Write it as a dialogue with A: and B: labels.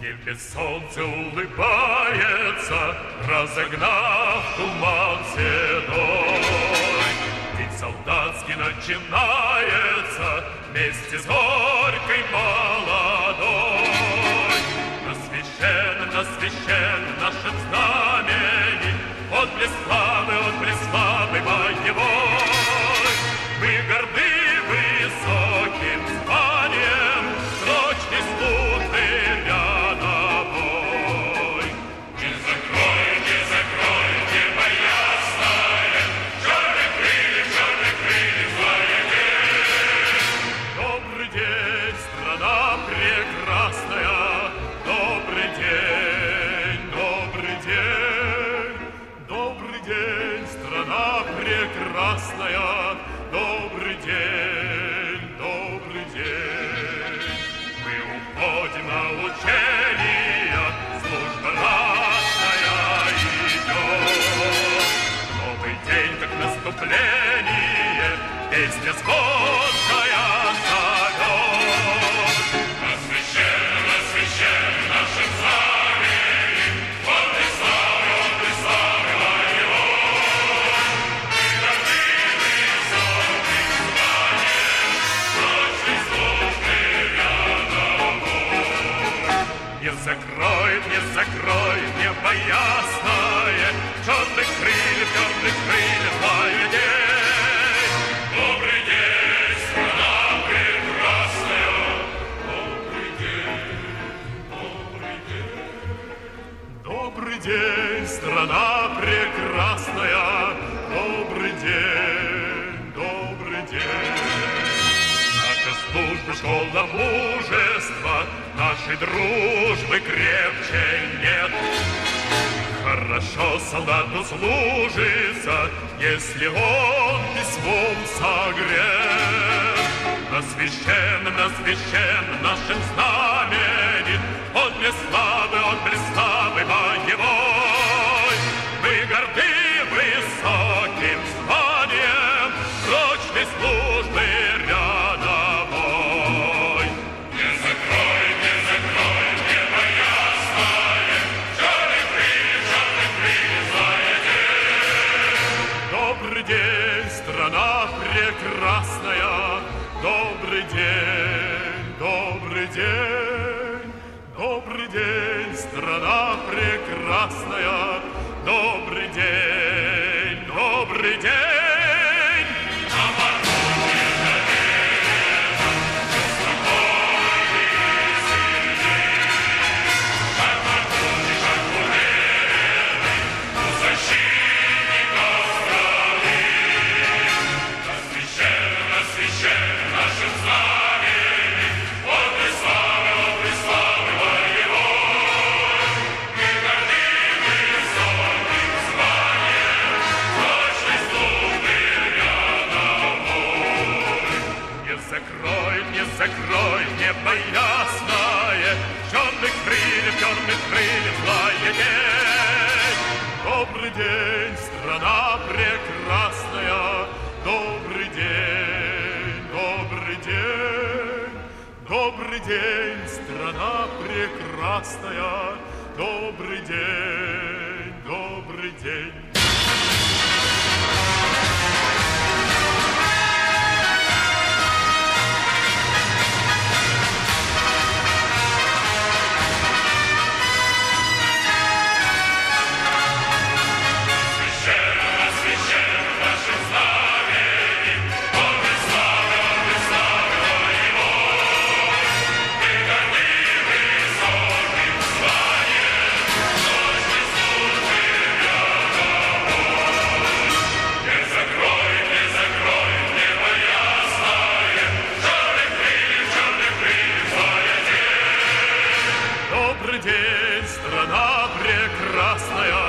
A: Небе солнце улыбается, разогнав туман седой. День солдатский начинается вместе с горькой молодой. На священном нашем знамени отблеск славы боевой. Мы горды высоким званием срочной службы рядовой. Не закрой небо ясное, черных крыльев злая день. Добрый день, страна прекрасная, добрый день, добрый день. Добрый день, страна прекрасная, добрый день, добрый день. Мы уходим на учения, служба ратная идет. Новый день, как наступление, песня звонкая зовет. На священном нашем знамени отблеск славы боевой. Мы горды высоким званием срочной службы рядовой. Не закроет небо ясное черных крыльев злая день. Добрый день, страна прекрасная, добрый день, добрый день. Добрый день, страна прекрасная, добрый день, добрый день. Наша служба — школа мужества, нашей дружбы крепче нет. Хорошо солдату служится, если он письмом согрет. На священном нашем знамени отблеск славы боевой. Мы горды высоким званием срочной службы рядовой. Не закрой небо ясное, черных крыльев злая день. Добрый день, страна прекрасная, добрый день, добрый день. Добрый день, страна прекрасная, добрый день, добрый день. Не закрой небо ясное, черных крыльев злая день. Добрый день, страна прекрасная, добрый день, добрый день. Добрый день, страна прекрасная, добрый день, добрый день. Добрый день, страна прекрасная,